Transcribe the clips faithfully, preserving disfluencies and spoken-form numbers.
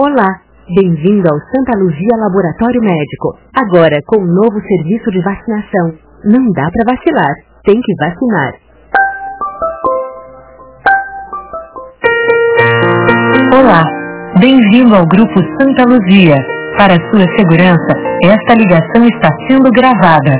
Olá, bem-vindo ao Santa Luzia Laboratório Médico. Agora com um novo serviço de vacinação. Não dá para vacilar, tem que vacinar. Olá, bem-vindo ao Grupo Santa Luzia. Para sua segurança, esta ligação está sendo gravada.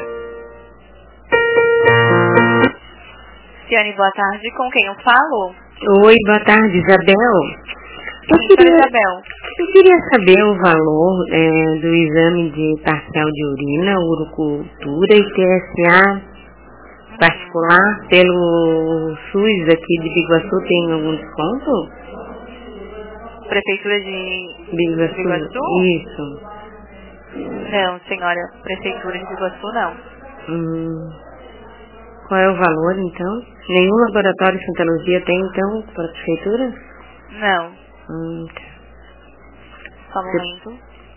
Ciane, boa tarde. Com quem eu falo? Oi, boa tarde, Isabel. Eu Sim, queria, Isabel. eu queria saber o valor é, do exame de parcial de urina, urocultura e T S A particular pelo SUS aqui de Biguaçu. Tem algum desconto? Prefeitura de Biguaçu? Biguaçu? Isso. Não, senhora. Prefeitura de Biguaçu, não. Hum, qual é o valor, então? Nenhum laboratório em Santa Luzia tem, então, para a prefeitura? Não. Hum, Só um momento.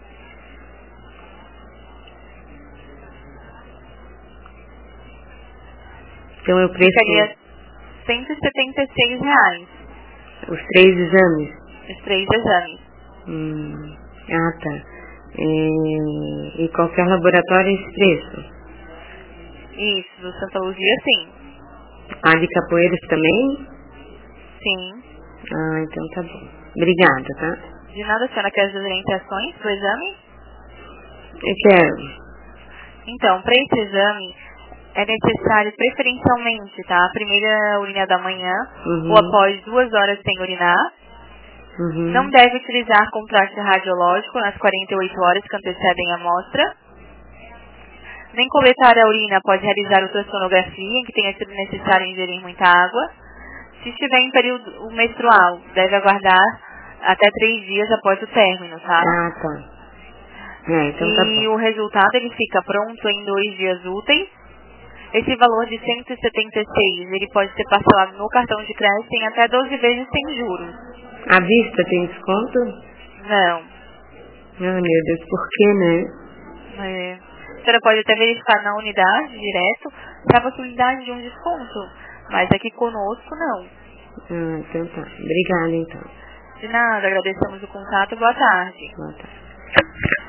Então é o preço... Ficaria cento e setenta e seis reais. Os três exames? Os três exames. Hum, ah, tá. É, e qualquer laboratório é esse preço? Isso, do Santa Luzia, sim. A de Capoeiras também? Sim. Ah, então tá bom. Obrigada, tá? De nada, a senhora quer as orientações pro exame? Eu quero. Então, para esse exame, é necessário preferencialmente, tá? A primeira urina da manhã, Uhum. ou após duas horas sem urinar. Uhum. Não deve utilizar contraste radiológico nas quarenta e oito horas que antecedem a amostra. Nem coletar a urina após realizar ultrassonografia, em que tenha sido necessário ingerir muita água. Se estiver em período menstrual, deve aguardar até três dias após o término, tá? Ah, tá. É, então e tá bom. o resultado, ele fica pronto em dois dias úteis. Esse valor de cento e setenta e seis, ele pode ser parcelado no cartão de crédito em até doze vezes sem juros. À vista tem desconto? Não. Ah, meu Deus, por que, né? É. A senhora pode até verificar na unidade, direto, se há possibilidade de um desconto. Mas aqui conosco, não. Ah, então tá. Obrigada, então. De nada, agradecemos o contato. Boa tarde. Boa tarde.